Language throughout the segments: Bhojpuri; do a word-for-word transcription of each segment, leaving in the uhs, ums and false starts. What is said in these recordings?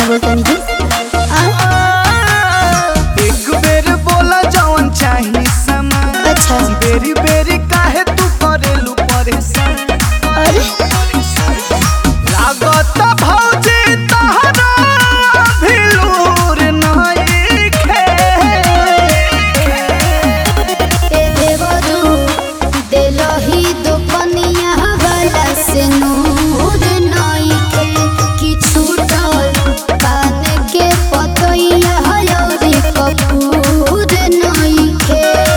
काहे बोलता नहीं एक बेर बोला जवन चाही समान। अच्छा बेरी बेरी काहे तू करेलू परेशान। अरे लागत भौजी तहरा भिलूर नइखे। ए देवरू देलही दुपनिया वाला से नूर नइखे कि छूटल कान के पतइया हयौरी कपूर नइखे।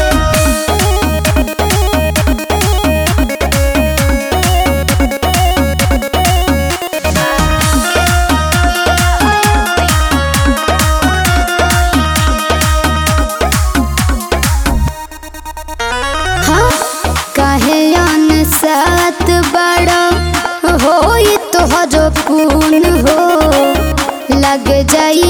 काहे अनसात बड़ा होई तोहर खून हो लग जाई